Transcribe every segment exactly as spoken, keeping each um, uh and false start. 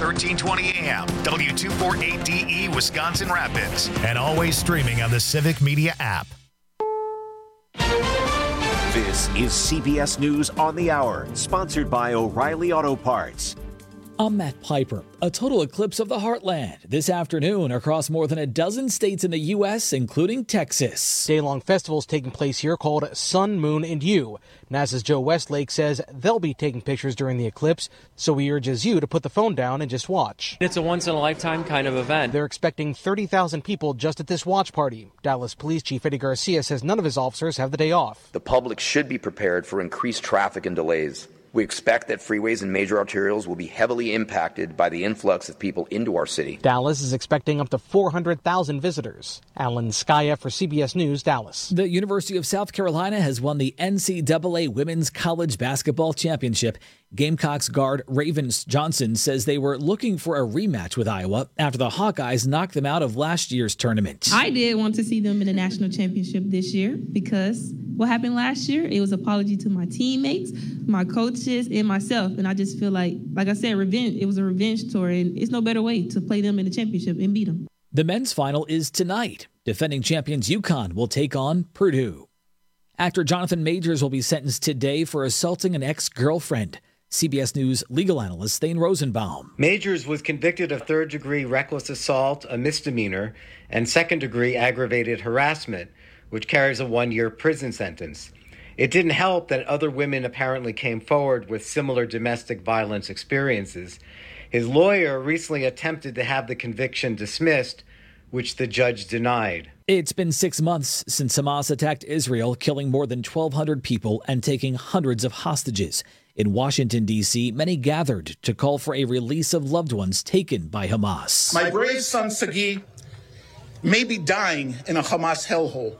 thirteen twenty A M, W two forty-eight D E, Wisconsin Rapids, and always streaming on the Civic Media app. This is C B S News on the Hour, sponsored by O'Reilly Auto Parts. I'm Matt Piper. A total eclipse of the heartland this afternoon across more than a dozen states in the U S, including Texas. Day-long festivals taking place here called Sun, Moon, and You. NASA's Joe Westlake says they'll be taking pictures during the eclipse, so he urges you to put the phone down and just watch. It's a once-in-a-lifetime kind of event. They're expecting thirty thousand people just at this watch party. Dallas Police Chief Eddie Garcia says none of his officers have the day off. The public should be prepared for increased traffic and delays. We expect that freeways and major arterials will be heavily impacted by the influx of people into our city. Dallas is expecting up to four hundred thousand visitors. Alan Skaya for C B S News, Dallas. The University of South Carolina has won the N C double A Women's College Basketball Championship. Gamecocks guard Raven Johnson says they were looking for a rematch with Iowa after the Hawkeyes knocked them out of last year's tournament. I did want to see them in the national championship this year because what happened last year, it was an apology to my teammates, my coaches, and myself. And I just feel like, like I said, revenge. It was a revenge tour, and it's no better way to play them in the championship and beat them. The men's final is tonight. Defending champions UConn will take on Purdue. Actor Jonathan Majors will be sentenced today for assaulting an ex-girlfriend. C B S News legal analyst Thane Rosenbaum. Majors was convicted of third-degree reckless assault, a misdemeanor, and second-degree aggravated harassment, which carries a one-year prison sentence. It didn't help that other women apparently came forward with similar domestic violence experiences. His lawyer recently attempted to have the conviction dismissed, which the judge denied. It's been six months since Hamas attacked Israel, killing more than twelve hundred people and taking hundreds of hostages. In Washington, D C, many gathered to call for a release of loved ones taken by Hamas. My brave son, Sagi, may be dying in a Hamas hellhole.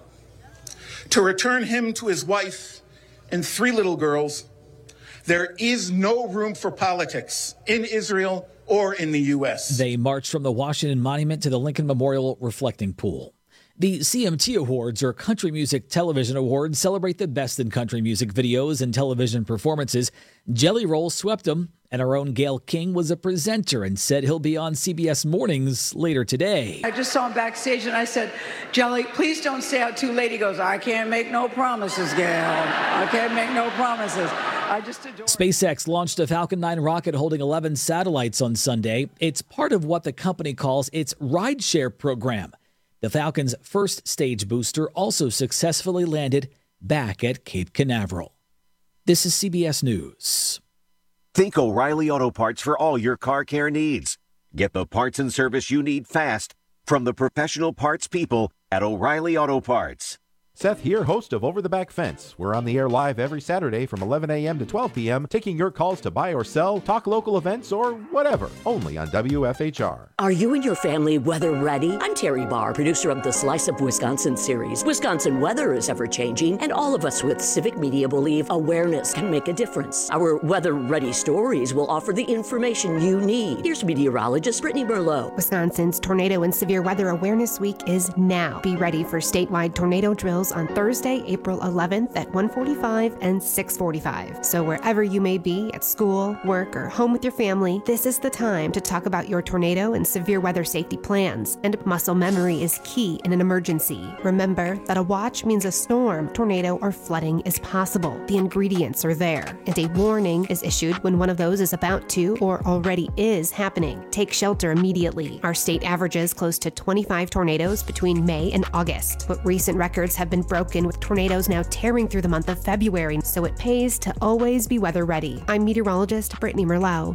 To return him to his wife and three little girls, there is no room for politics in Israel or in the U S. They marched from the Washington Monument to the Lincoln Memorial Reflecting Pool. The C M T Awards, or Country Music Television Awards, celebrate the best in country music videos and television performances. Jelly Roll swept them, and our own Gayle King was a presenter and said he'll be on C B S Mornings later today. I just saw him backstage, and I said, Jelly, please don't stay out too late. He goes, I can't make no promises, Gayle. I can't make no promises. I just adore SpaceX launched a Falcon nine rocket holding eleven satellites on Sunday. It's part of what the company calls its rideshare program. The Falcon's first stage booster also successfully landed back at Cape Canaveral. This is C B S News. Think O'Reilly Auto Parts for all your car care needs. Get the parts and service you need fast from the professional parts people at O'Reilly Auto Parts. Seth here, host of Over the Back Fence. We're on the air live every Saturday from eleven a.m. to twelve p.m., taking your calls to buy or sell, talk local events, or whatever, only on W F H R. Are you and your family weather ready? I'm Terry Barr, producer of the Slice of Wisconsin series. Wisconsin weather is ever-changing, and all of us with Civic Media believe awareness can make a difference. Our weather-ready stories will offer the information you need. Here's meteorologist Brittany Merlot. Wisconsin's Tornado and Severe Weather Awareness Week is now. Be ready for statewide tornado drills on Thursday, April eleventh at one forty-five and six forty-five. So wherever you may be, at school, work, or home with your family, this is the time to talk about your tornado and severe weather safety plans. And muscle memory is key in an emergency. Remember that a watch means a storm, tornado, or flooding is possible. The ingredients are there, and a warning is issued when one of those is about to or already is happening. Take shelter immediately. Our state averages close to twenty-five tornadoes between May and August, but recent records have been broken with tornadoes now tearing through the month of February, so it pays to always be weather ready. I'm meteorologist Brittany Merlot.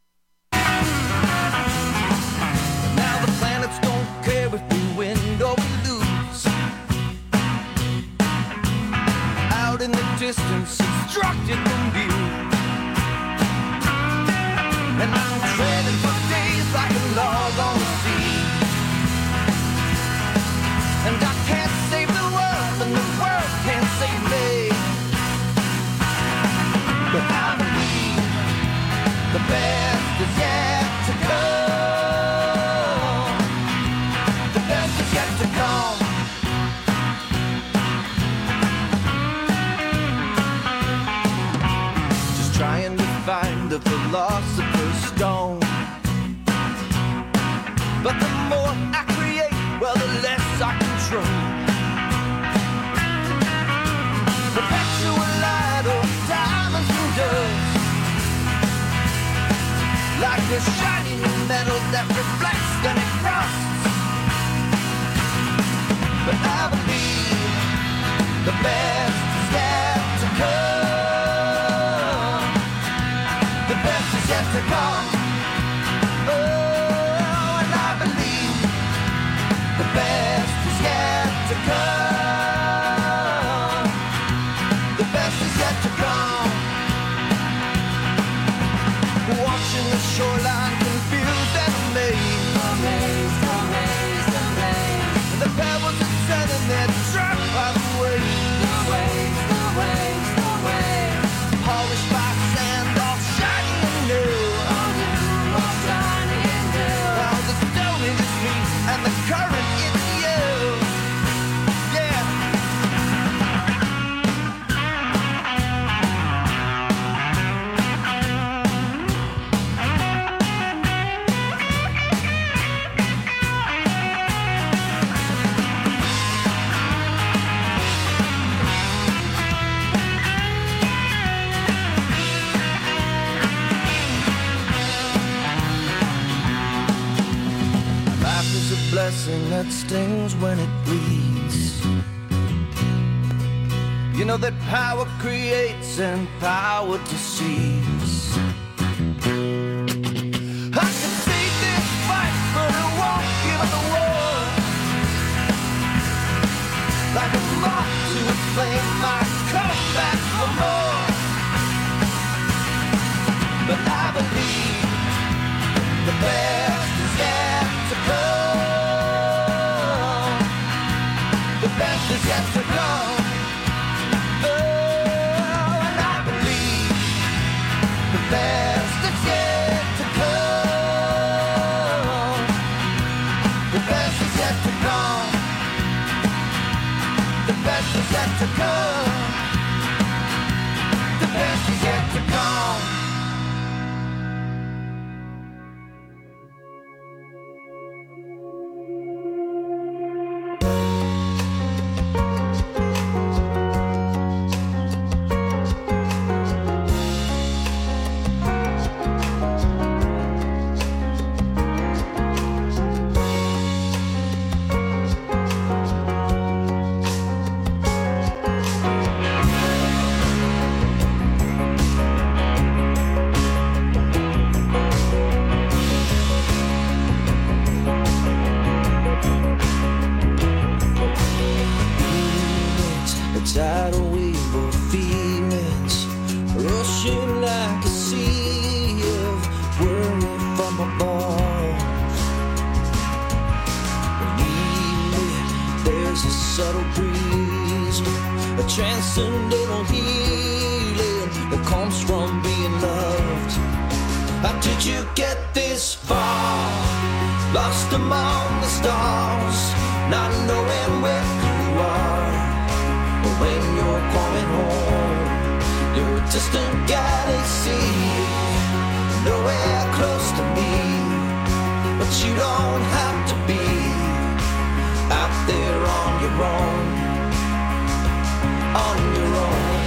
Now the planets don't care if we win or we lose. Out in the distance, obstructed from view. And I'm treading for days like a log on the sea. And I can't save the world, and the world can't save me. But I believe the best is yet to come. The best is yet to come. Just trying to find the philosopher's stone. this shiny metal that reflects when it rusts. But I believe the best is yet to come. The best is yet to come. Oh, and I believe the best is yet to come. The best is yet to come. Watching the shoreline confused and amazed. Amazed, amazed, amazed. The pebbles are turning their track by the waves. The waves, the waves, the waves. Polished by sand, all shiny and new. All new, all shiny and new. Now the stone is me and the current is you. Yeah. Life is a blessing that stings when it bleeds. You know that power creates and power deceives. I can see this fight, but I won't give up the war. Like a moth to a flame, I come back for more. But I believe the best is yet to come. The best is yet to come. Oh, and I believe the best is yet to come. The best is yet to come. The best is yet to come. The best is yet to come. A tidal wave of feelings rushing like a sea of worry from above. Believe me, there's a subtle breeze, a transcendental healing that comes from being loved. How did you get this far? Lost among the stars, not knowing where you are. When you're coming home, you're a distant galaxy, nowhere close to me. But you don't have to be out there on your own, on your own.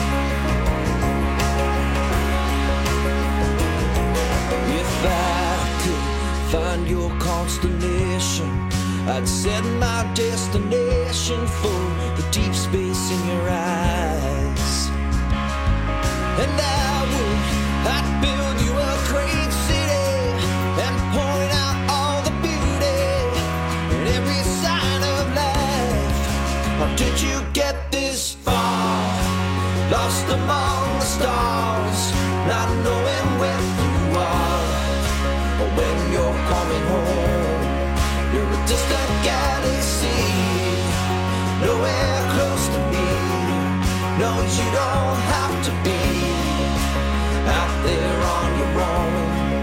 If I could find your constellation, I'd set my destination for the deep space in your eyes. And I would, I'd build you a great city and point out all the beauty and every sign of life. How did you get this far? Lost among the stars, not knowing where you are. Or when you're coming home, you're a distant galaxy, nowhere close to me. No, you don't have to be out there on your own,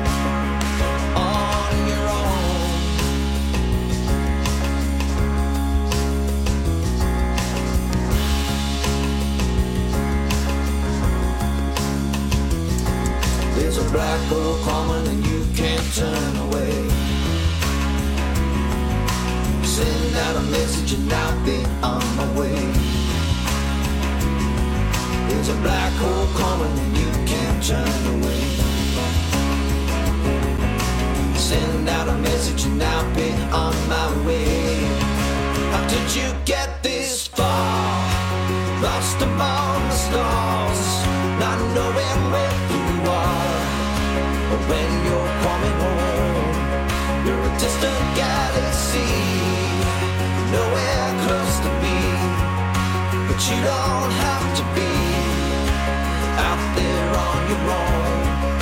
on your own. There's a black hole coming and you can't turn away. Send out a message and I'll be on my way. There's a black hole coming and you can't turn away. Send out a message and I'll be on my way. How did you get this far? Lost among the stars, not knowing where you are. Or when you're coming home, you're a distant galaxy, nowhere close to me. But you don't have to be out there on your own.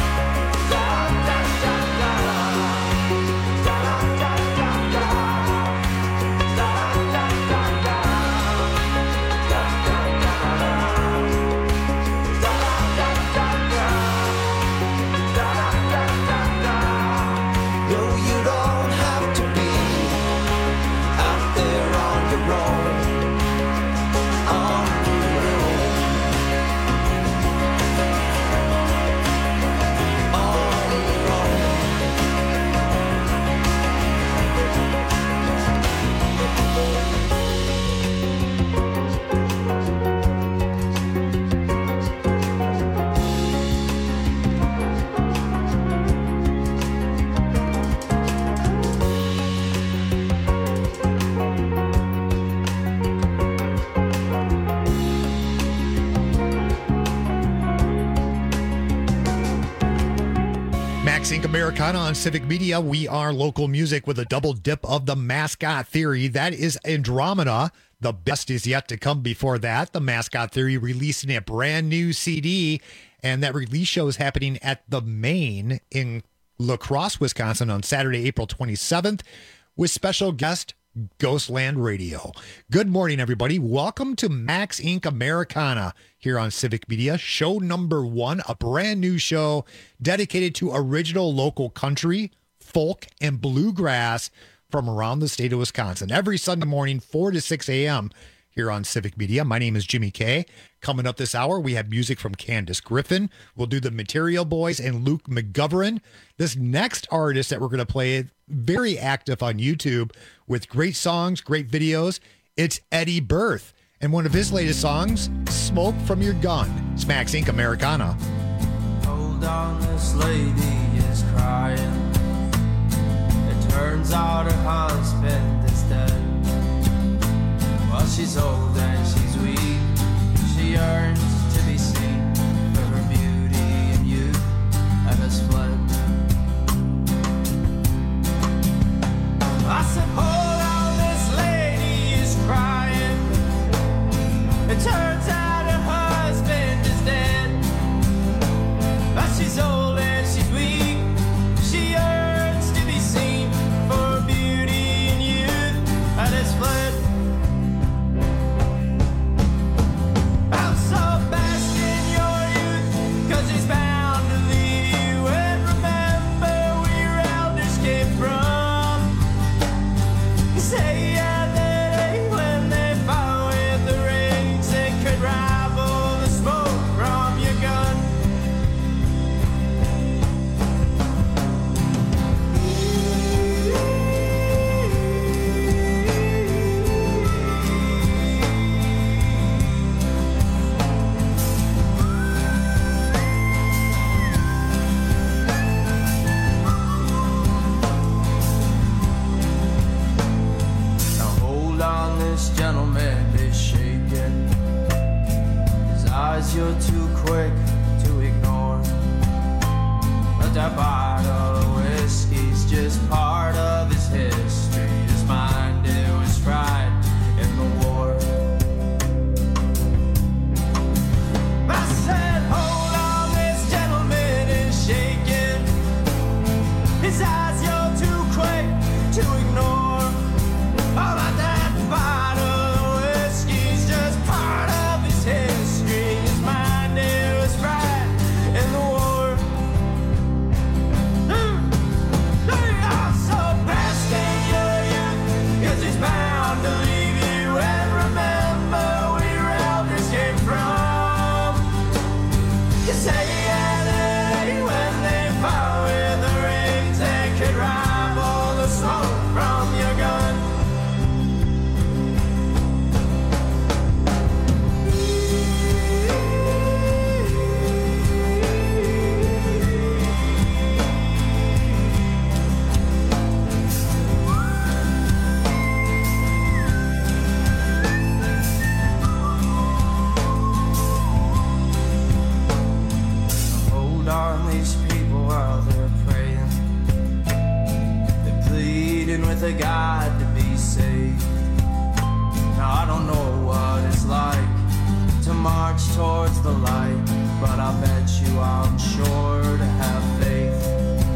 Incorporated. Americana on Civic Media. We are local music with a double dip of the Mascot Theory. That is Andromeda. The best is yet to come before that. The Mascot Theory releasing a brand new C D, and that release show is happening at the Main in La Crosse, Wisconsin on Saturday, April twenty-seventh with special guest Ghostland Radio. Good morning, everybody. Welcome to Max Incorporated. Americana here on Civic Media. Show number one, a brand new show dedicated to original local country, folk, and bluegrass from around the state of Wisconsin. Every Sunday morning, four to six a.m. here on Civic Media. My name is Jimmy K. Coming up this hour, we have music from Candace Griffin. We'll do the Material Boys and Luke McGovern. This next artist that we're going to play, very active on YouTube with great songs, great videos. It's Eddie Berth. And one of his latest songs, Smoke From Your Gun. It's Max Incorporated. Americana. Hold on, this lady is crying. It turns out her husband is dead. Well, she's old and she's weak. She yearns to be seen for her beauty and youth and has fled. I said, hold on, this lady is crying. It turns out her husband is dead. But she's old and she's weak. She yearns to be seen for her beauty and youth and has fled. I'm so bask in your youth, 'cause he's bound to leave you. And remember where your elders came from. You say yeah, that ain't when they fought with the rings, they could rival the smoke from your gun. This gentleman is shaking. His eyes you're too quick to ignore. But that bottle of whiskey's just part of his history. His mind, it was fried in the war. I said, hold on, this gentleman is shaking. His eyes you're too quick to ignore. All about that bottle of whiskey's just part of his history. His mind, it was right in the war. I'm so past in your youth, 'cause he's bound to leave you. And remember where your elders came from. You say yeah, that ain't when they fought with the rings, they could rival the smoke from you. pleading with a God to be saved. Now I don't know what it's like to march towards the light, but I bet you I'm sure to have faith.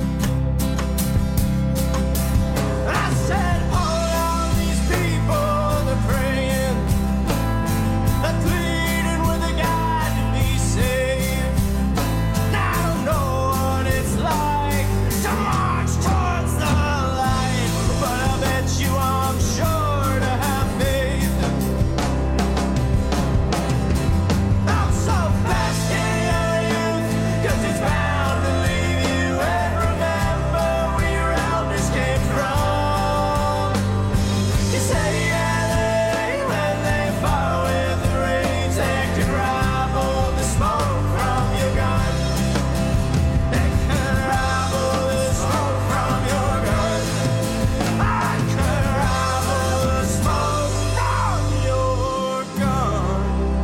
I said, hold on, these people, they're praying, they're pleading with a God to be saved. Now I don't know what it's like to march towards the light, but I bet you I'm sure to have faith. I'm so blessed in your youth, 'cause it's bound to leave you. And remember where your elders came from. You say, yeah, they, when they fought with the rains, they could rival the smoke from your gun. They could rival the smoke from your gun. I could rival the smoke from your gun.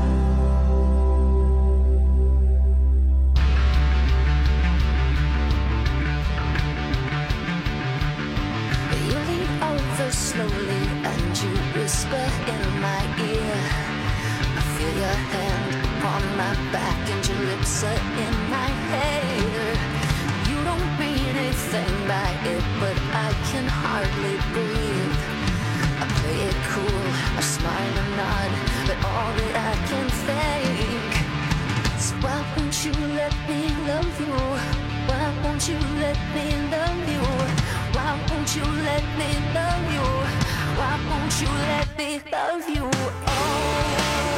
You lean over slowly and you whisper in my ear. I feel your hand upon my back and your lips are in my hair. You don't mean anything by it, but I can hardly breathe. I play it cool, I smile and nod, but all that I can think is, why won't you let me love you? Why won't you let me love you? Why won't you let me love you? Why won't you let me love you? Oh.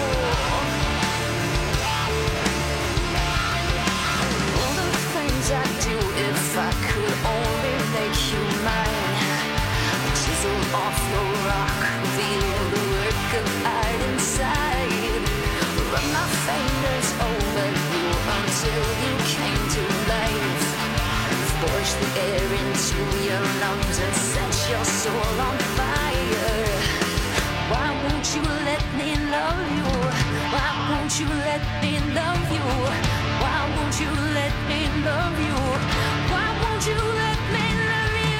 All the things I'd do if I could only make you mine. Chisel off your rock, reveal the work of art inside. Run my fingers over you until you came to life. Forge the air into your lungs and set your soul on fire. Why won't you let me love you? Why won't you let me love you? Why won't you let me love you? Why won't you let me love you?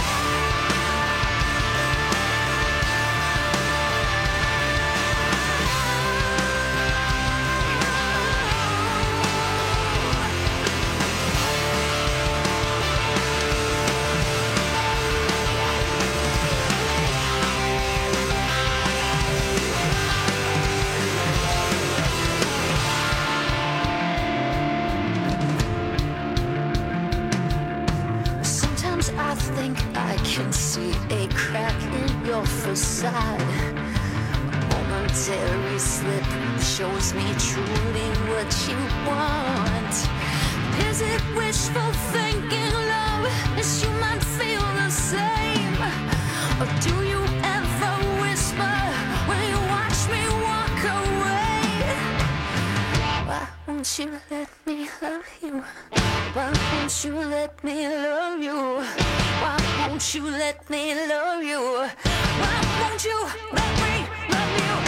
Sometimes I think I can see a crack in your facade. A momentary slip shows me truly what you want. Is it wishful thinking, love? Yes, you might feel the same. Or do you ever whisper when you watch me walk away? Why won't you let me love you? Why won't you let me love you? Why won't you let me love you? Why won't you let me love you?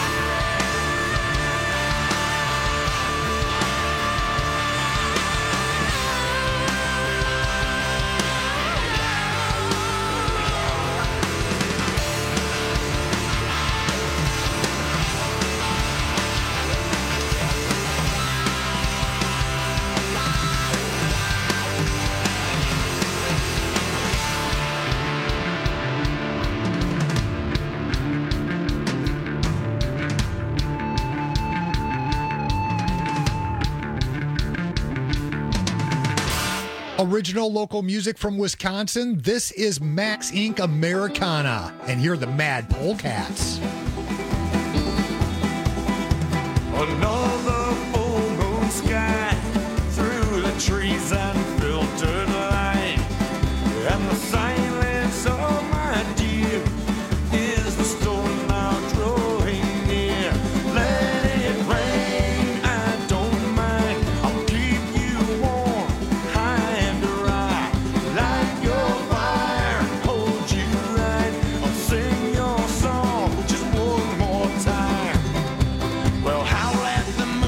Original local music from Wisconsin. This is Max Incorporated. Americana. And here are the Mad Polecats. Another full moon sky through the trees and filtered light, and the silence of my dear is the storm now drawing near. Let it rain, I don't mind. I'll keep you warm, high and dry. Light your fire, hold you right. I'll sing your song just one more time. Well, howl at the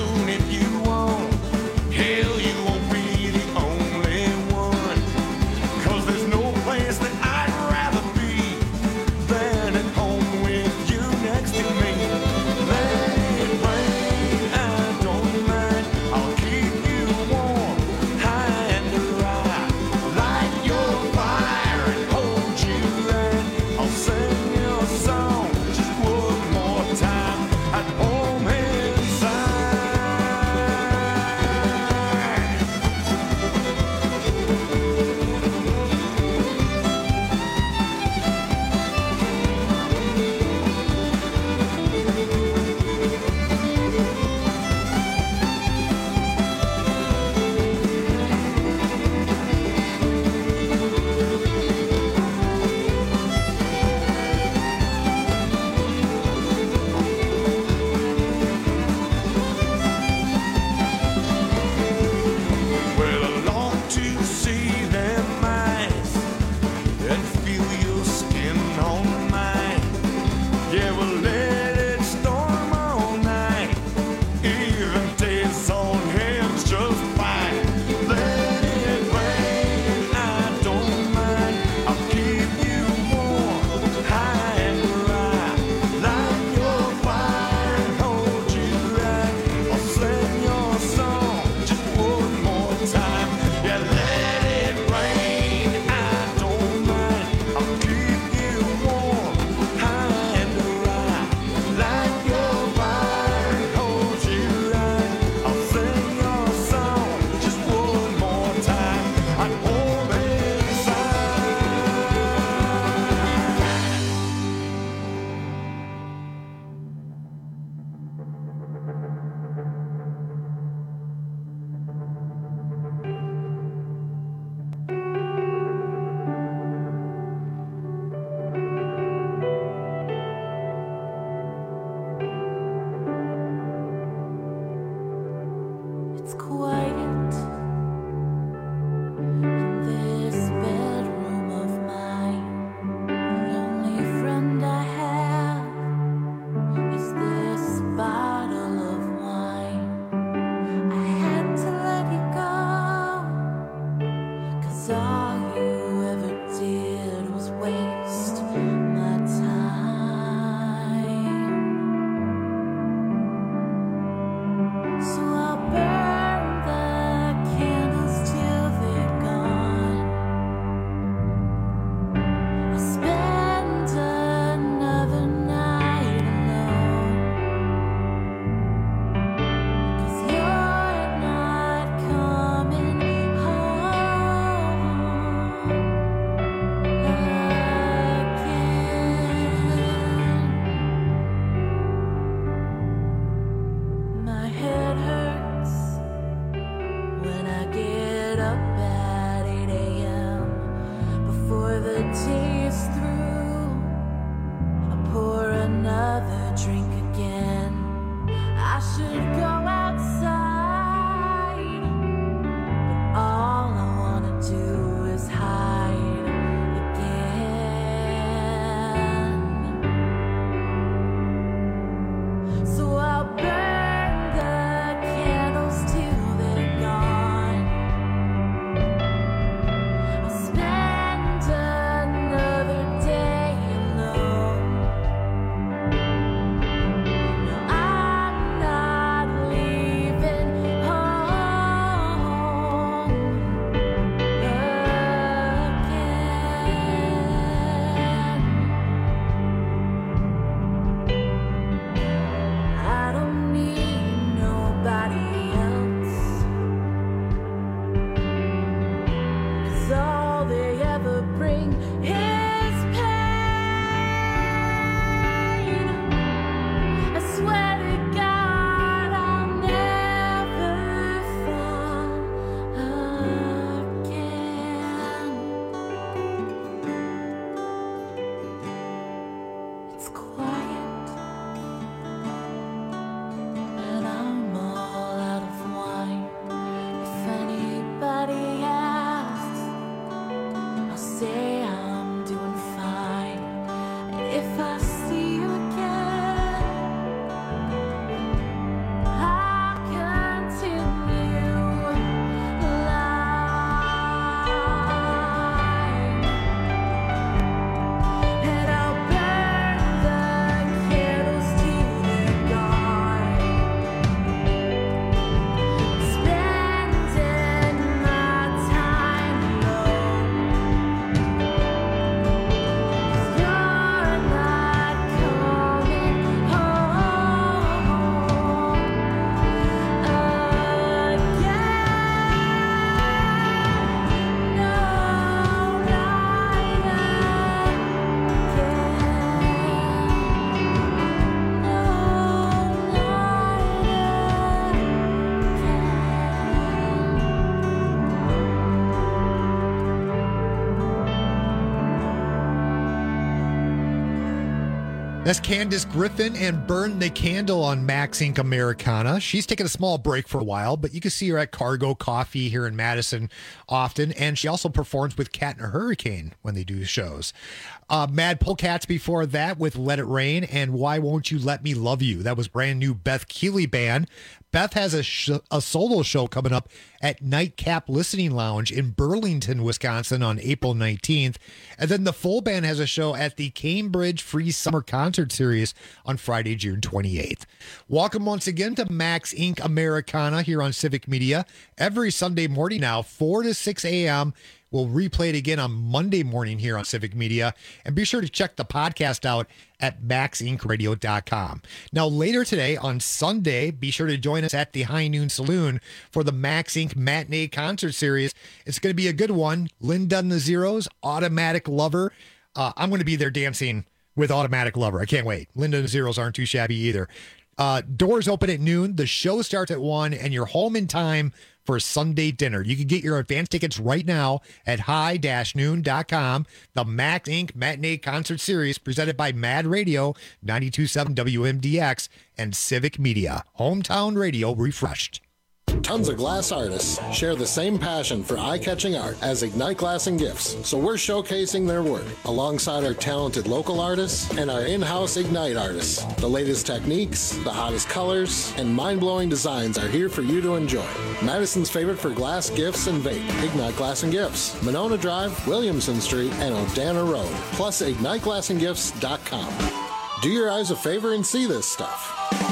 the day is through, I pour another drink again. I should go outside, but all I wanna do is hide again. So I'll burn the candles till they're gone. I'll spend another day alone. No, I'm not leaving home again. I don't need nobody else, 'cause all they ever bring is pain. I swear to God I'll never fall again. It's quiet, and I'm all out of wine. If anybody asks, I'll say I'm doing fine. And if I see you again, I'll continue lying. And I'll burn the candles till they're gone. Spending my time alone, 'cause you're not coming home again. No, That's Candace Griffin and Burn the Candle on Max Incorporated. Americana. She's taking a small break for a while, but you can see her at Cargo Coffee here in Madison often, and she also performs with Cat and Hurricane when they do shows. Uh, Mad Polecats before that with Let It Rain and Why Won't You Let Me Love You. That was brand new Beth Keeley Band. Beth has a, sh- a solo show coming up at Nightcap Listening Lounge in Burlington, Wisconsin on April nineteenth. And then the full band has a show at the Cambridge Free Summer Concert Series on Friday, June twenty-eighth. Welcome once again to Max Incorporated. Americana here on Civic Media. Every Sunday morning now, four to six a.m. We'll replay it again on Monday morning here on Civic Media. And be sure to check the podcast out at max inc radio dot com. Now, later today on Sunday, be sure to join us at the High Noon Saloon for the Max Incorporated Matinee Concert Series. It's going to be a good one. Linda and the Zeros, Automatic Lover. Uh, I'm going to be there dancing with Automatic Lover. I can't wait. Linda and the Zeros aren't too shabby either. Uh, doors open at noon. The show starts at one, and you're home in time for Sunday dinner. You can get your advance tickets right now at high noon dot com. The Max Incorporated Matinee Concert Series presented by Mad Radio, ninety-two point seven W M D X, and Civic Media. Hometown radio refreshed. Tons of glass artists share the same passion for eye-catching art as Ignite Glass and Gifts, so we're showcasing their work alongside our talented local artists and our in-house Ignite artists. The latest techniques, the hottest colors, and mind-blowing designs are here for you to enjoy. Madison's favorite for glass, gifts, and vape, Ignite Glass and Gifts, Monona Drive, Williamson Street, and O'Dana Road, plus ignite glass and gifts dot com. Do your eyes a favor and see this stuff.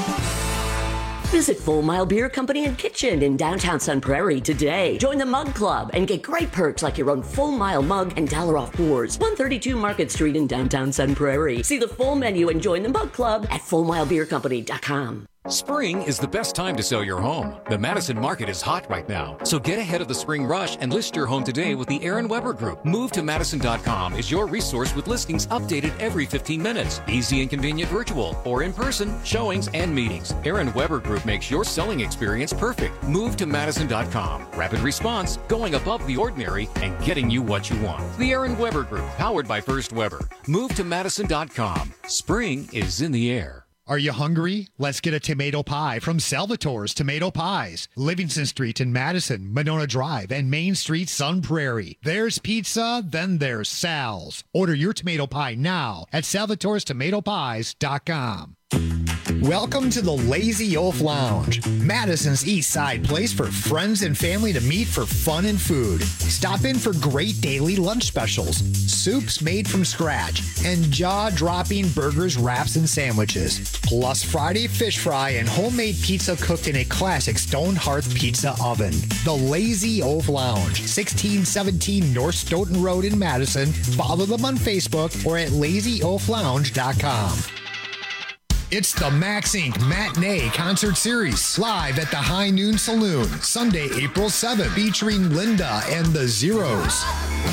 Visit Full Mile Beer Company and Kitchen in downtown Sun Prairie today. Join the Mug Club and get great perks like your own Full Mile mug and dollar off pours. one thirty-two Market Street in downtown Sun Prairie. See the full menu and join the Mug Club at full mile beer company dot com. Spring is the best time to sell your home. The Madison market is hot right now, so get ahead of the spring rush and list your home today with the Aaron Weber Group. Move to Madison dot com is your resource with listings updated every fifteen minutes. Easy and convenient virtual or in-person showings and meetings. Aaron Weber Group makes your selling experience perfect. Move to Madison dot com. Rapid response, going above the ordinary, and getting you what you want. The Aaron Weber Group, powered by First Weber. Move to Madison dot com. Spring is in the air. Are you hungry? Let's get a tomato pie from Salvatore's Tomato Pies. Livingston Street in Madison, Monona Drive, and Main Street, Sun Prairie. There's pizza, then there's Sal's. Order your tomato pie now at salvatores tomato pies dot com. Welcome to the Lazy Oaf Lounge, Madison's East Side place for friends and family to meet for fun and food. Stop in for great daily lunch specials, soups made from scratch, and jaw-dropping burgers, wraps, and sandwiches. Plus Friday fish fry and homemade pizza cooked in a classic stone hearth pizza oven. The Lazy Oaf Lounge, sixteen seventeen North Stoughton Road in Madison. Follow them on Facebook or at lazy oaf lounge dot com. It's the Max Incorporated. Matinee Concert Series, live at the High Noon Saloon, Sunday, April seventh, featuring Linda and the Zeros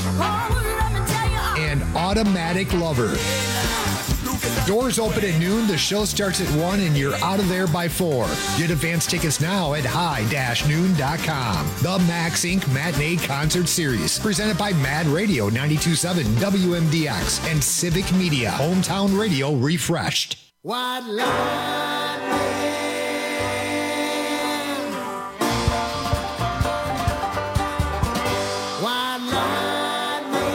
and Automatic Lover. Doors open at noon, the show starts at one, and you're out of there by four. Get advance tickets now at high dash noon dot com. The Max Incorporated. Matinee Concert Series, presented by Mad Radio ninety-two point seven W M D X and Civic Media, Hometown Radio refreshed. White lightning, white lightning.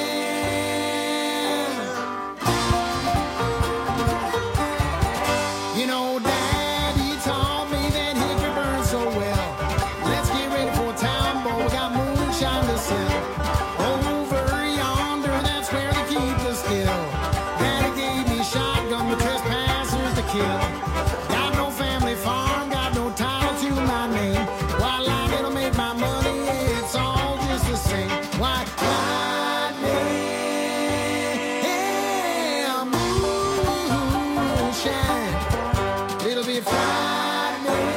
You know, Daddy taught me that he could burn so well. Let's get ready for town, boy. We got moonshine to sell. Over yonder, that's where they keep the skill. Daddy gave me shotgun to trespassers to kill. Got no family farm, got no title to my name. White lightning will make my money, yeah, it's all just the same. White lightning, yeah, moonshine, little bit frightening.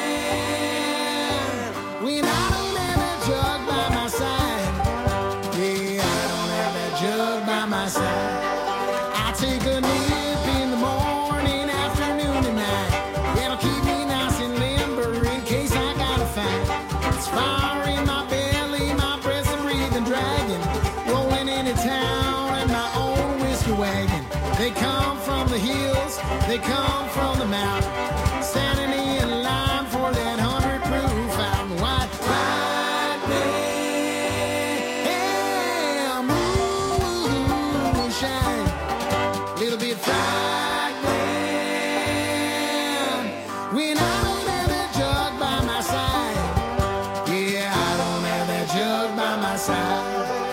When I don't have that jug by my side, yeah, I don't have that jug by my side. I take a nip in the morning, afternoon, and night. It'll keep me nice and limber in case I gotta fight. It's fire in my belly, my breath's a breathing dragon, rolling into town in my own whiskey wagon. They come from the hills, they come from the mountain, standing in line for that hundred proof fountain. White lightning, yeah, moonshine, little bit frightening. When I don't have that jug by my side, yeah, I don't have that jug by my side.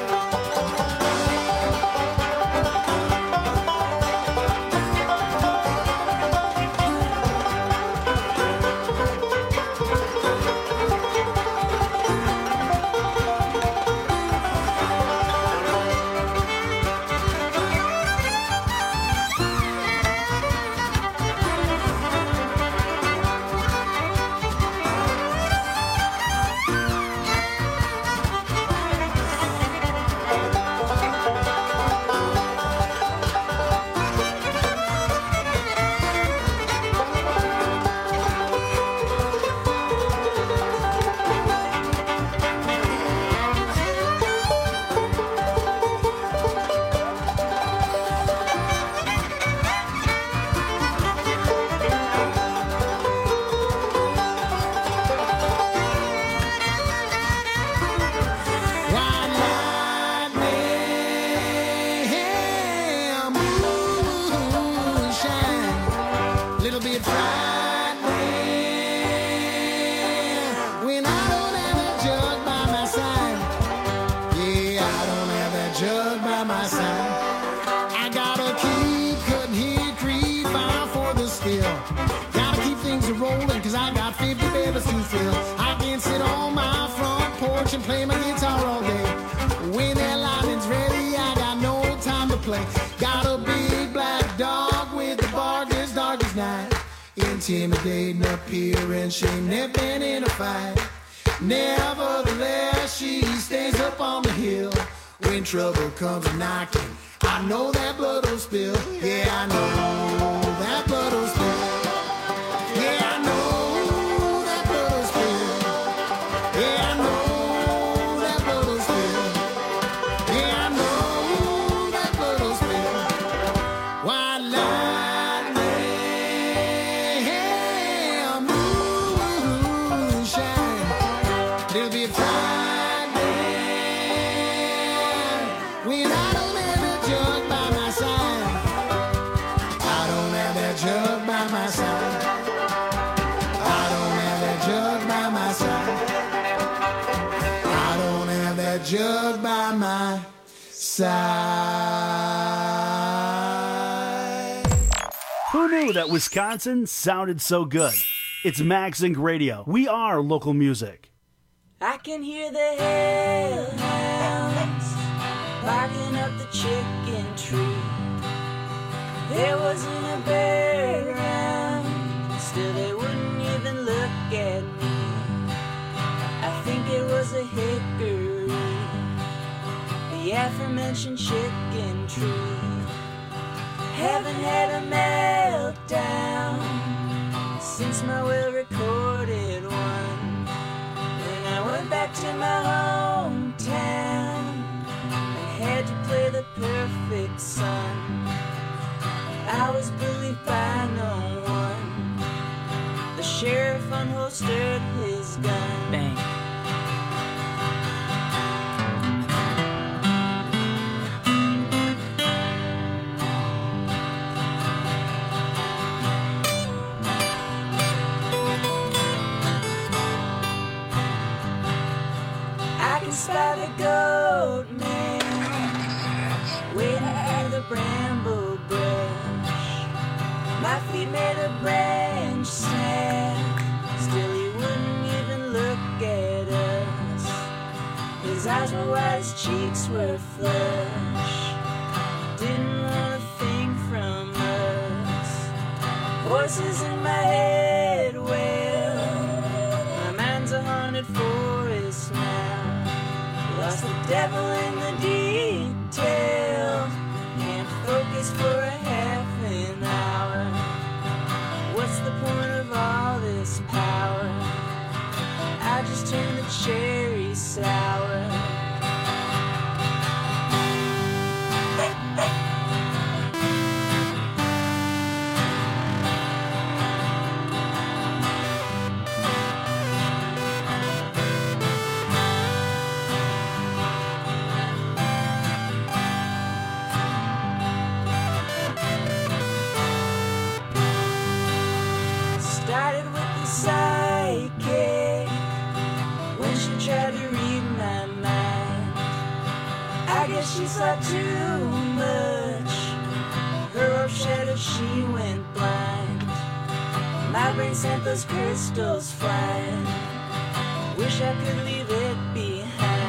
White lightning, yeah, moonshine, little bit frightening. When I don't have that jug by my side, yeah, I don't have that jug by my side. I gotta keep cutting hickory, fire for the steel. Gotta keep things rolling, cause I got fifty babies to fill. I can sit on my front porch and play my guitar all day. When that lightning's ready, I got no time to play. Got a big black dog with the bark as dark as night. In intimidating appearance. She ain't never been in a fight. Nevertheless, she stays up on the hill. When trouble comes knocking, I know that blood will spill. Yeah, I know that blood will spill. Yeah, I know that blood will spill. Yeah, I know that blood will spill. Yeah, I know that blood will spill. Why lightning, moonshine, there'll be a time. When I don't have that jug by my side, I don't have that jug by my side. I don't have that jug by my side. I don't have that jug by my side. Who knew that Wisconsin sounded so good? It's MagZinc Radio. We are local music. I can hear the hellhounds barking up the chicken tree. There wasn't a bird around, still they wouldn't even look at me. I think it was a hickory, the aforementioned chicken tree. Haven't had a meltdown since my well-recorded one. Then I went back to my hometown, had to play the perfect son. I was believed by no one. The sheriff unholstered his gun. Bang. I can spy the goat man waiting through the bramble brush. My feet made a branch snap, still he wouldn't even look at us. His eyes were wide, his cheeks were flush. Didn't want a thing from us. Voices in my head wail, my mind's a haunted forest now. Lost the devil in the detail, can't focus for a half an hour. What's the point of all this power? I just turned the cherry sour. Started with the psychic when she tried to read my mind. I guess she saw too much. Her robe shattered, she went blind. My brain sent those crystals flying. Wish I could leave it behind.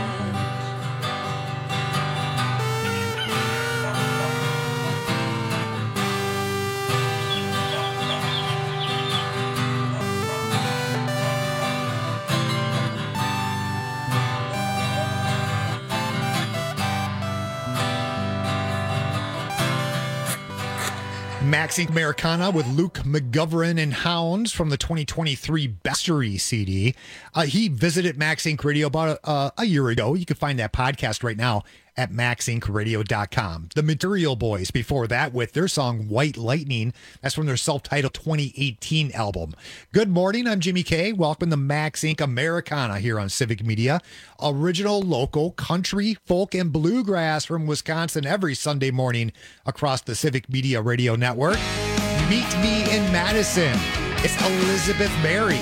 MagZinc Americana with Luke McGovern and Hounds from the twenty twenty-three Bestery C D. Uh, he visited MagZinc Radio about uh, a year ago. You can find that podcast right now at mag zinc radio dot com. The Material Boys before that with their song White Lightning. That's from their self-titled twenty eighteen album. Good morning, I'm Jimmy K. Welcome to MagZinc Americana here on Civic Media. Original, local, country, folk, and bluegrass from Wisconsin every Sunday morning across the Civic Media Radio Network. Meet me in Madison. It's Elizabeth Berry.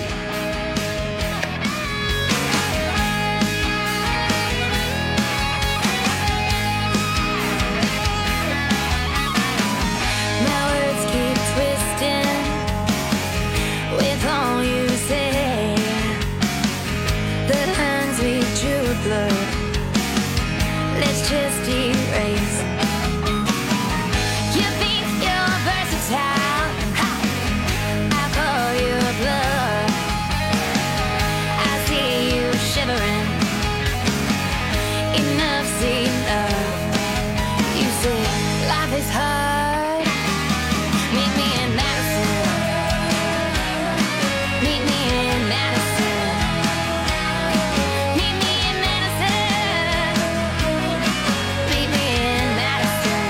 Let's just erase. You think you're versatile. Ha! I've heard life is hard. Meet me in Madison. Meet me in Madison. Meet me in Madison. Meet me in Madison.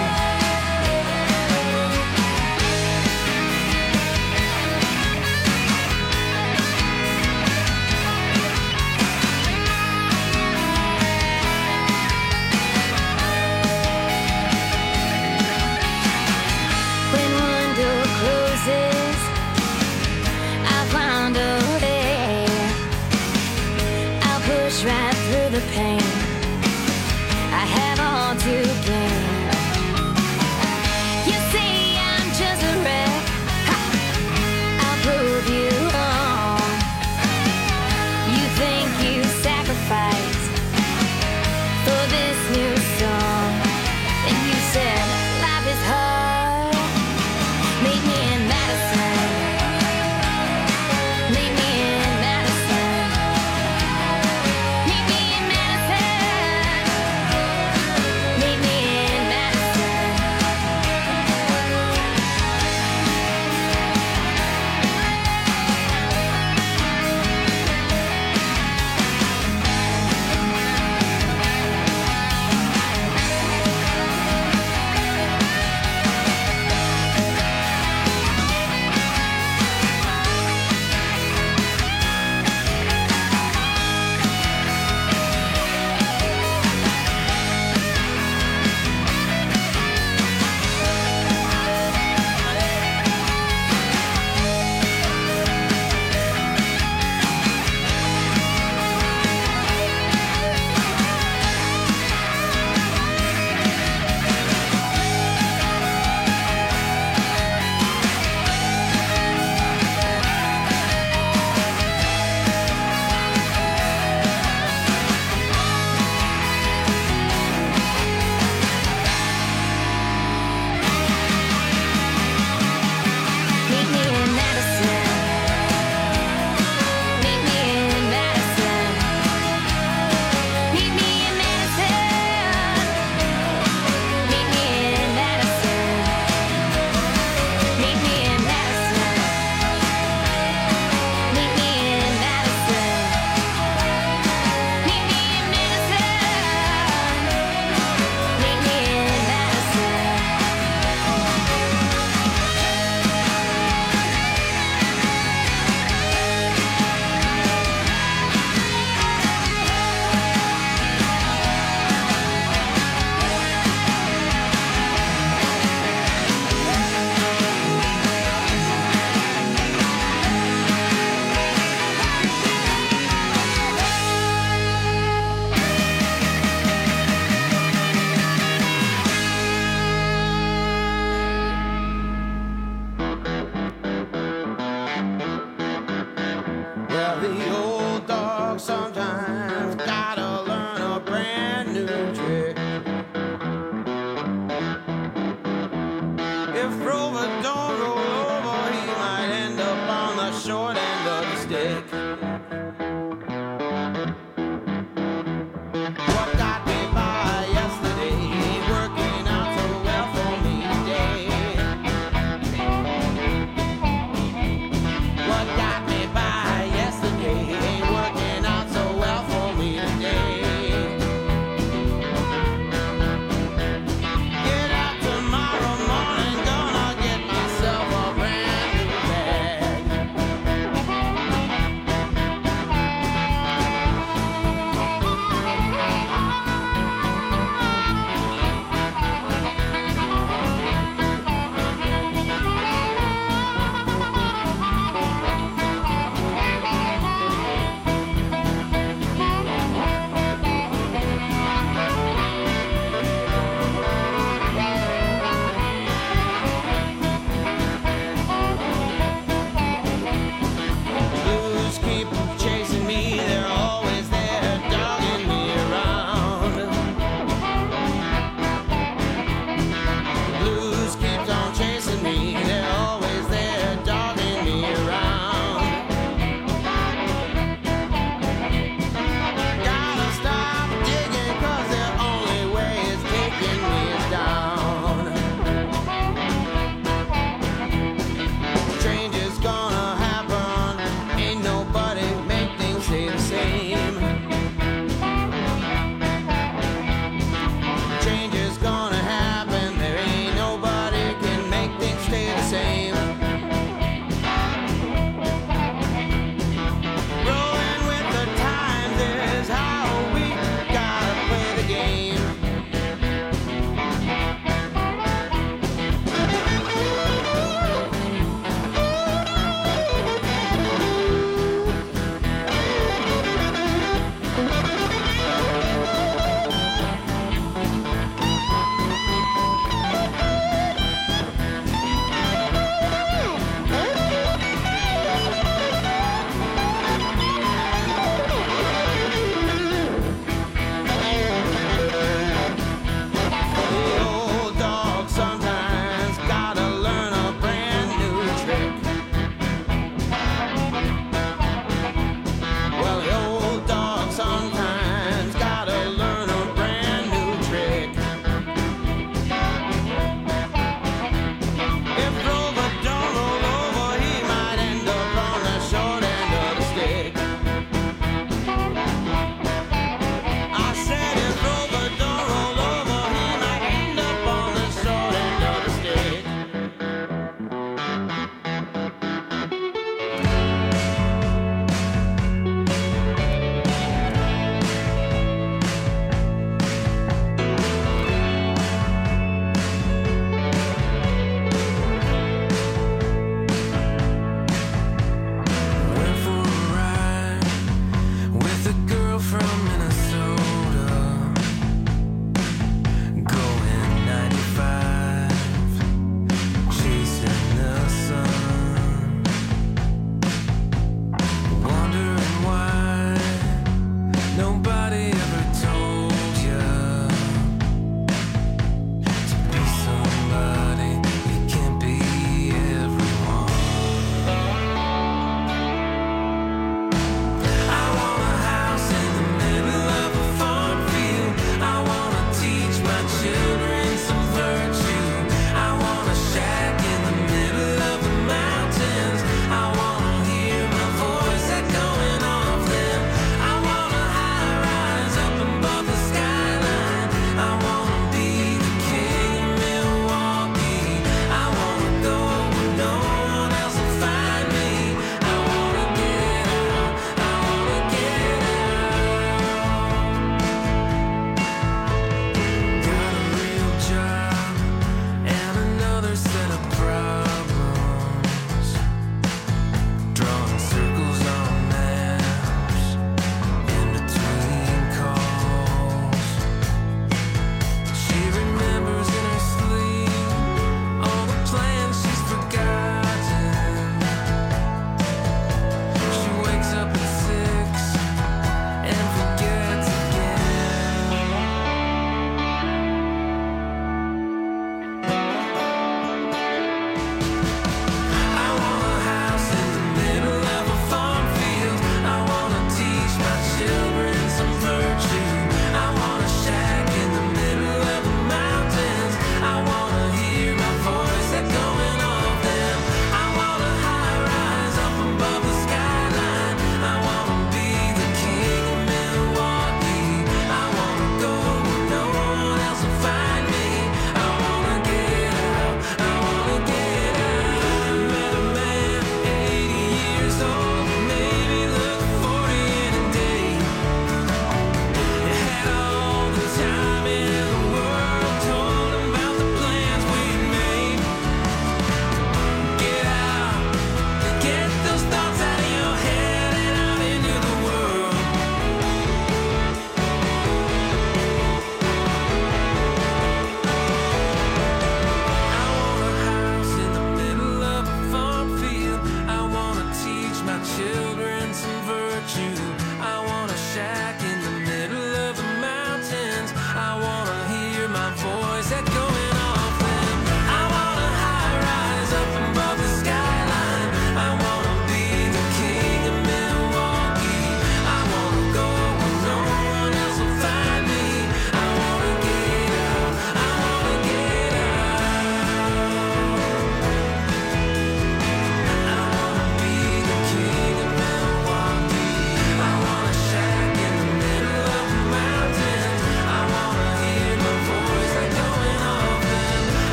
When one door closes, I'll find a way. I'll push right through the pain. I have all to gain. You say I'm just a wreck. Ha! I'll prove you wrong. You think you sacrificed for this new song, and you said life is hard. Meet me in Madison. Meet me in Madison. Meet me in Madison. Meet me in Madison. Meet me in Madison. Meet me in Madison. Meet me in Madison. Meet me in Madison. Meet me in Madison. Meet me in Madison. Meet me in Madison. Meet me in Madison. Well, the old dog sometimes gotta learn a brand new trick. If Rover don't roll over, he might end up on the short end of the stick. What got me by yesterday ain't working out so well for me today. What got me by yesterday ain't working out so well for me today. Get up tomorrow morning, gonna get myself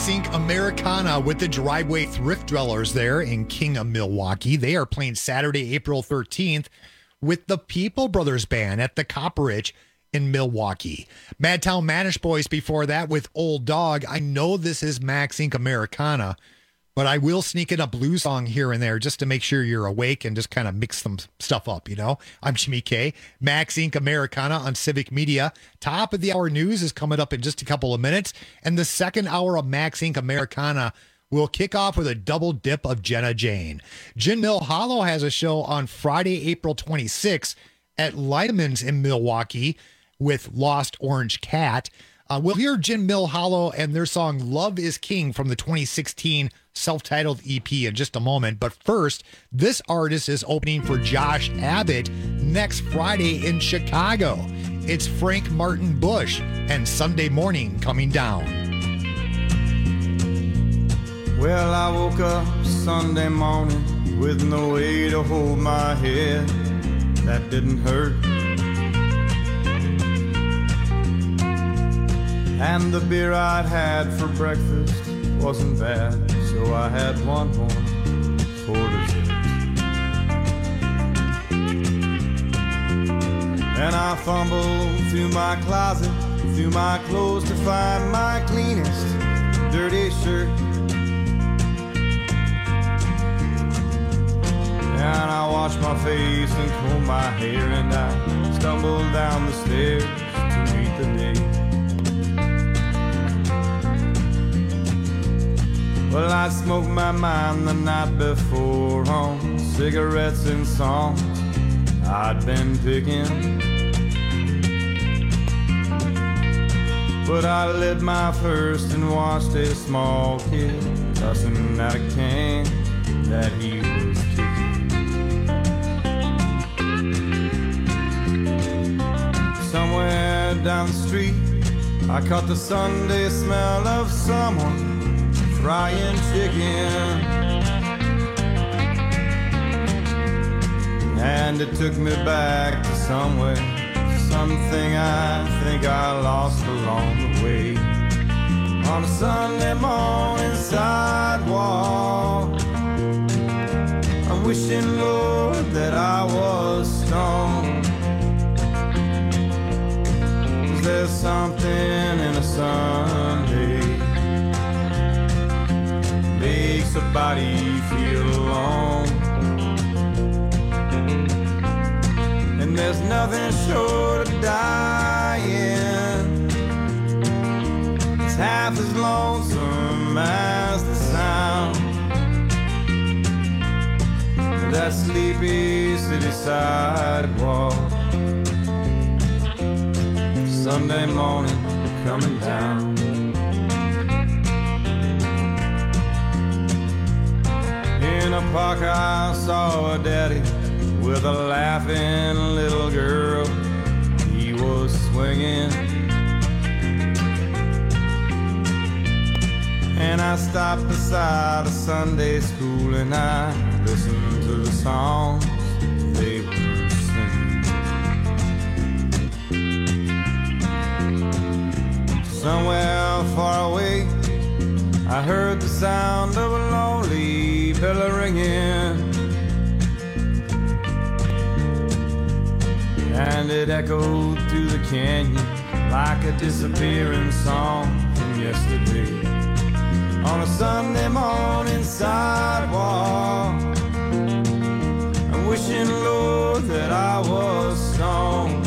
Max Incorporated. Americana with the Driveway Thrift Dwellers there in King of Milwaukee. They are playing Saturday, April thirteenth with the People Brothers Band at the Copperidge in Milwaukee. Madtown Manish Boys before that with Old Dog. I know this is Max Incorporated. Americana, but I will sneak in a blues song here and there just to make sure you're awake and just kind of mix some stuff up, you know? I'm Jimmy K. Max Incorporated. Americana on Civic Media. Top of the hour news is coming up in just a couple of minutes, and the second hour of Max Incorporated. Americana will kick off with a double dip of Jenna Jane. Gin Mill Hollow has a show on Friday, April twenty-sixth at Leidemann's in Milwaukee with Lost Orange Cat. Uh, we'll hear Gin Mill Hollow and their song Love is King from the twenty sixteen self-titled E P in just a moment. But first, this artist is opening for Josh Abbott next Friday in Chicago. It's Frank Martin Bush and Sunday Morning Coming Down. Well, I woke up Sunday morning with no way to hold my head. That didn't hurt. And the beer I'd had for breakfast wasn't bad, so I had one more for dessert. And I fumbled through my closet, through my clothes to find my cleanest dirty shirt. And I washed my face and combed my hair, and I stumbled down the stairs to meet the day. Well, I smoked my mind the night before on cigarettes and songs I'd been picking. But I lit my first and watched a small kid cussing at a can that he was kicking. Somewhere down the street, I caught the Sunday smell of someone frying chicken. And it took me back to somewhere, something I think I lost along the way. On a Sunday morning sidewalk, I'm wishing, Lord, that I was stoned. There's something in a Sunday makes a body feel alone. And there's nothing short of dying. It's half as lonesome as the sound of that sleepy city sidewalk. Sunday morning coming down. In a park I saw a daddy with a laughing little girl. He was swinging, and I stopped beside a Sunday school and I listened to the songs they were singing. Somewhere far away, I heard the sound of a lonely bell ringing, and it echoed through the canyon like a disappearing song from yesterday. On a Sunday morning sidewalk, I'm wishing, Lord, that I was stoned.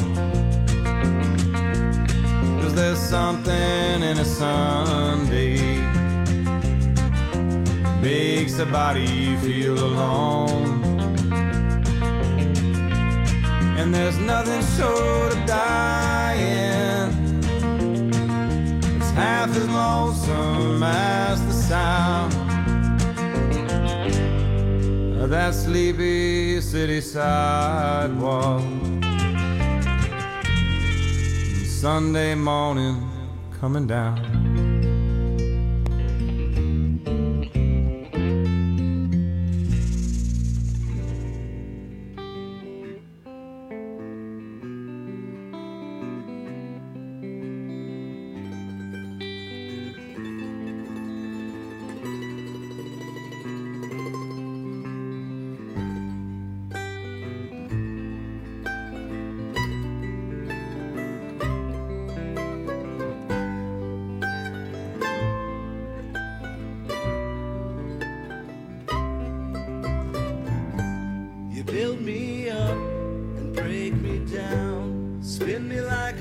There's something in a Sunday makes a body feel alone. And there's nothing short of dying. It's half as lonesome as the sound of that sleepy city sidewalk. Sunday morning coming down.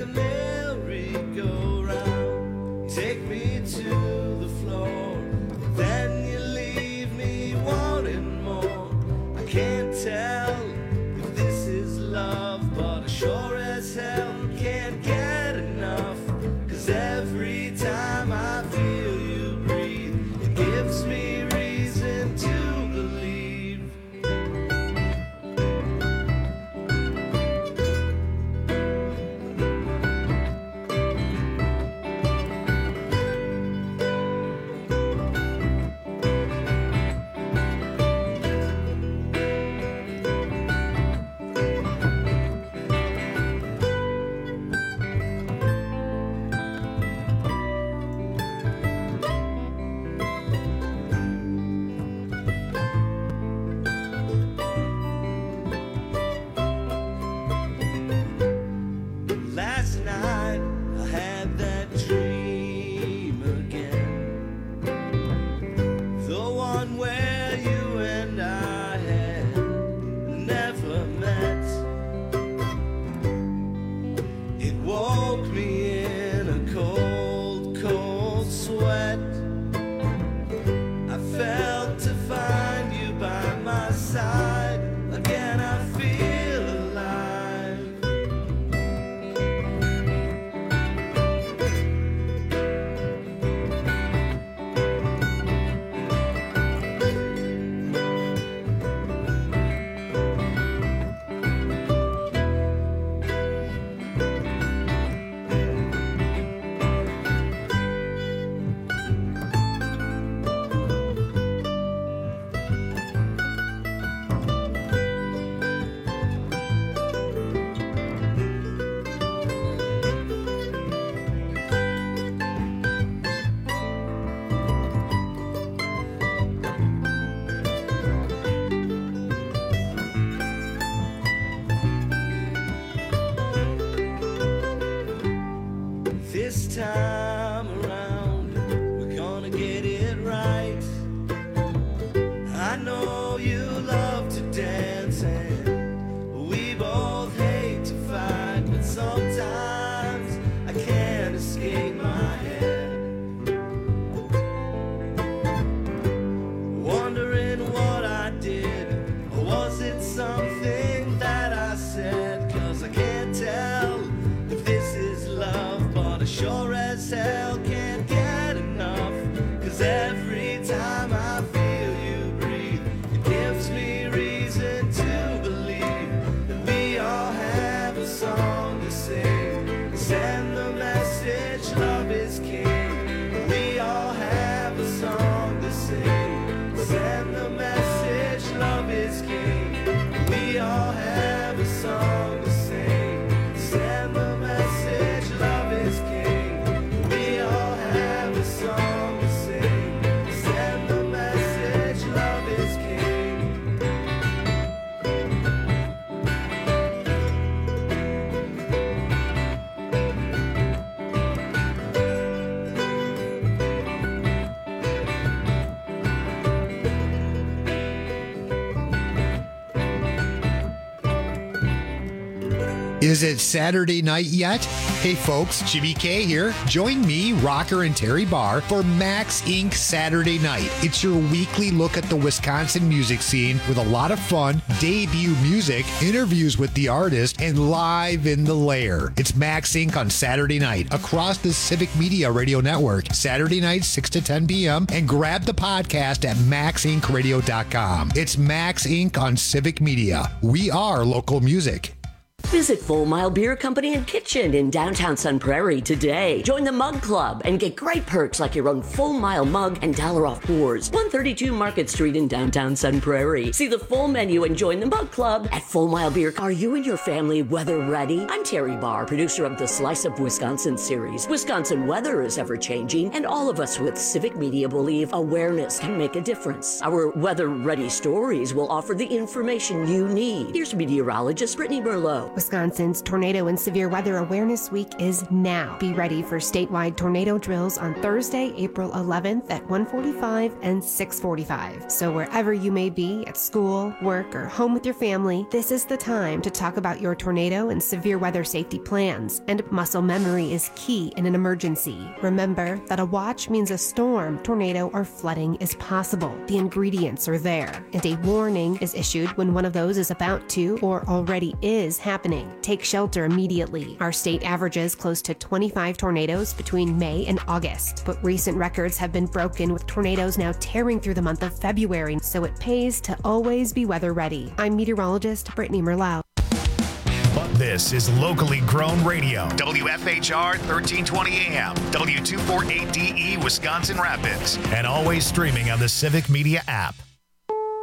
a merry-go-round. Take me to the floor, then you leave me wanting more. I can't tell if this is love, but I sure as hell can't get enough. 'Cause every time I feel you breathe, it gives me reason to believe. Last night I had that dream again, the one where you and I had never met. It woke me in a cold, cold sweat. I felt to find you by my side again. I feel alive. This time around, we're gonna get it right. I know you love to dance and we both hate to fight, but sometimes I can't escape my head. Wondering what I did, or was it something that I said? 'Cause I can't tell if this is love, but I sure as hell can't get enough. 'Cause every time I feel you breathe, it gives me reason to believe that we all have a song to sing. Send the message, love is king. We all have a song to sing. Send the message, love is king. We all have a song to sing. Send the message, love is king. We all have a song to sing. Send the message, love is king. Is it Saturday night yet? Hey folks, Jimmy K here. Join me, Rocker, and Terry Barr for Max Incorporated Saturday Night. It's your weekly look at the Wisconsin music scene with a lot of fun, debut music, interviews with the artist, and live in the lair. It's Max Incorporated on Saturday night across the Civic Media Radio Network, Saturday night, six to ten p.m., and grab the podcast at max inc radio dot com. It's Max Incorporated on Civic Media. We are local music. Visit Full Mile Beer Company and Kitchen in downtown Sun Prairie today. Join the Mug Club and get great perks like your own Full Mile mug and dollar off pours. one thirty-two Market Street in downtown Sun Prairie. See the full menu and join the Mug Club at Full Mile Beer. Are you and your family weather ready? I'm Terry Barr, producer of the Slice of Wisconsin series. Wisconsin weather is ever changing, and all of us with Civic Media believe awareness can make a difference. Our weather ready stories will offer the information you need. Here's meteorologist Brittany Merlot. Wisconsin's Tornado and Severe Weather Awareness Week is now. Be ready for statewide tornado drills on Thursday, April eleventh at one forty-five and six forty-five. So wherever you may be, at school, work, or home with your family, this is the time to talk about your tornado and severe weather safety plans. And muscle memory is key in an emergency. Remember that a watch means a storm, tornado, or flooding is possible. The ingredients are there, and a warning is issued when one of those is about to or already is happening. Take shelter immediately. Our state averages close to twenty-five tornadoes between May and August, but recent records have been broken with tornadoes now tearing through the month of February, so it pays to always be weather ready. I'm meteorologist Brittany Merlau. This is locally grown radio. W F H R thirteen twenty A M, W two forty-eight D E, Wisconsin Rapids, and always streaming on the Civic Media app.